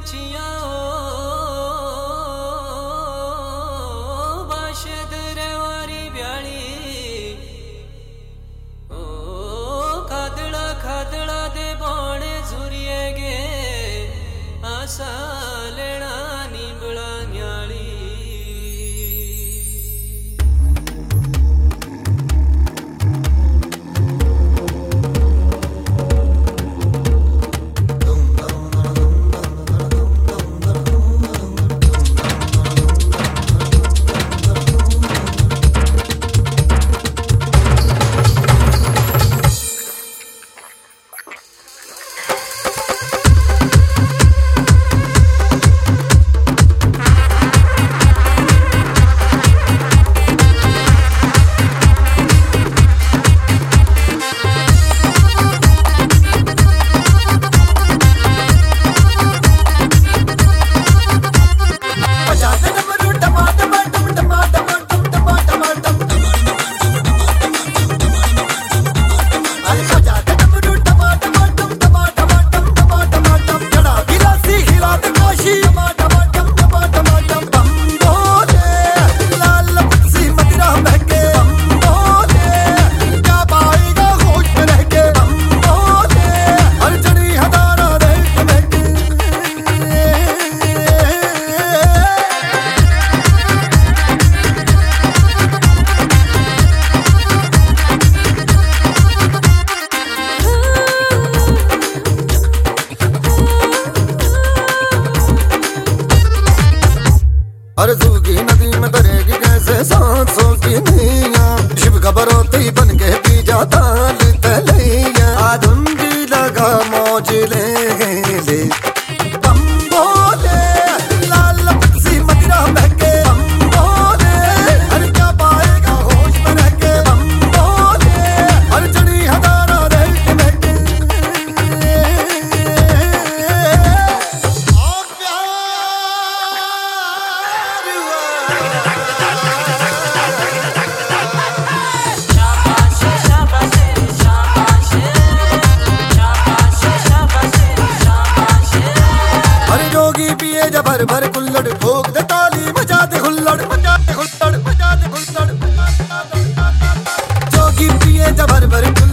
पंछियां बाशद रेवारी ब्याली ओ खादड़ा खादड़ा दे बाणे झुरिए गे आशा लेना नींबड़ा न्याली अरे सूखी नदी में तरेगी कैसे सांसों की नैया शिव खबरोती बन के पी जाता तलैया आधुंधी लगा मौज ले ले बम बोले लाल सी मदिरा बहके बम बोले अरे क्या पाएगा होश में रह के बम बोले अरे चढ़ी हजारा रह के महके भर भर कुल्लड़ ठोक दे ताली मजा दे हुल्लड़ मजा दे हुल्लड़ मजा दे हुल्लड़ जोगी पिए जा भर भर